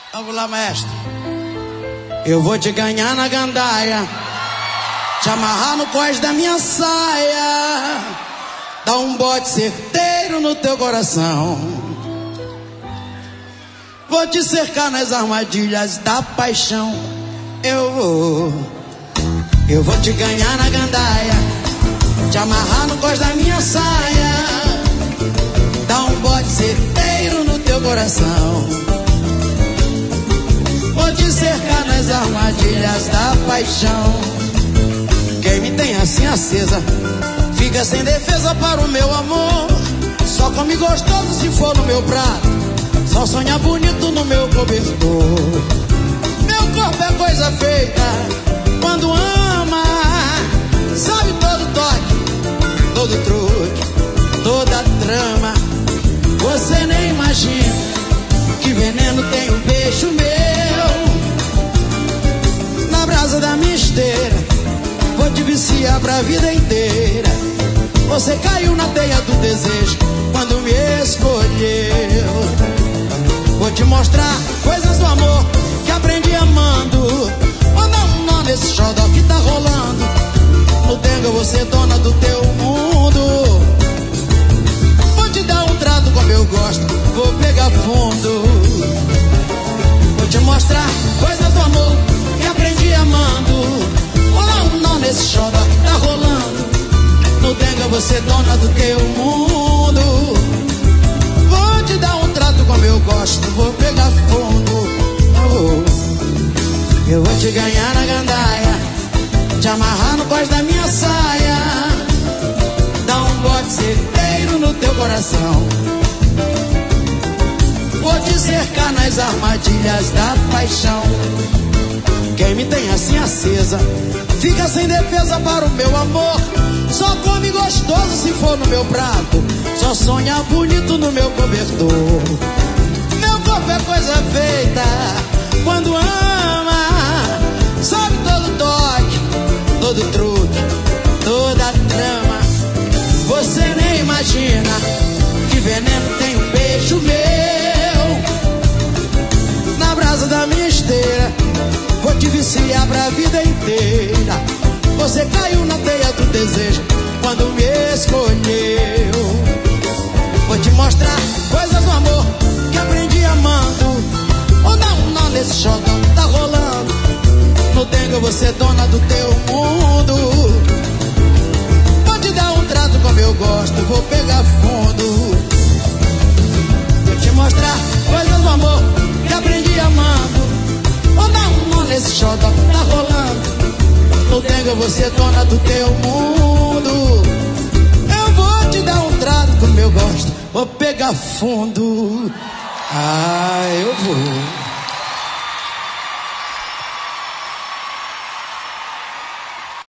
Vamos lá, maestro. Eu vou te ganhar na gandaia, te amarrar no cós da minha saia, dar um bote certeiro no teu coração. Vou te cercar nas armadilhas da paixão. Eu vou te ganhar na gandaia, te amarrar no cós da minha saia, dar um bote certeiro no teu coração. Vou te cercar nas armadilhas da paixão. Quem me tem assim acesa fica sem defesa para o meu amor. Só come gostoso se for no meu prato, só sonha bonito no meu cobertor. Meu corpo é coisa feita quando ama, sabe todo toque, todo truque, toda trama. Você nem imagina que veneno tem um beijo meu. Na brasa da minha esteira vou te viciar pra vida inteira. Você caiu na teia do desejo quando me escolheu. Vou te mostrar coisas do amor que aprendi amando. Vou dar um nó nesse xodó que tá rolando. No dengue você dona do teu mundo. Vou te dar um trato como eu gosto, vou pegar fundo. Vou te mostrar coisas do amor que aprendi amando. Vou dar um nó nesse xodó que tá rolando. No dengue você dona do teu mundo. Vou te dar um trato como eu gosto, vou pegar fundo. Eu vou te ganhar na gandaia, te amarrar no cós da minha saia, dar um bote certeiro no teu coração. Vou te cercar nas armadilhas da paixão. Quem me tem assim acesa fica sem defesa para o meu amor. Só come gostoso se for no meu prato, só sonha bonito no meu cobertor. Meu corpo é coisa feita quando ama, sabe todo toque, todo truque, toda trama. Você nem imagina que veneno tem um beijo meu. Na brasa da minha esteira vou te viciar pra vida inteira. Você caiu na teia do desejo quando me escolheu. Vou te mostrar coisas do amor que aprendi amando. Vou dar um nó nesse xodó que tá rolando. No dengue você é dona do teu mundo. Vou te dar um trato como eu gosto, vou pegar fundo. Vou te mostrar coisas do amor que aprendi amando. Vou dar um nó nesse xodó que tá rolando. No dengue você é dona do teu mundo. Eu vou te dar um trato como eu gosto, vou pegar fundo. Ah, eu vou.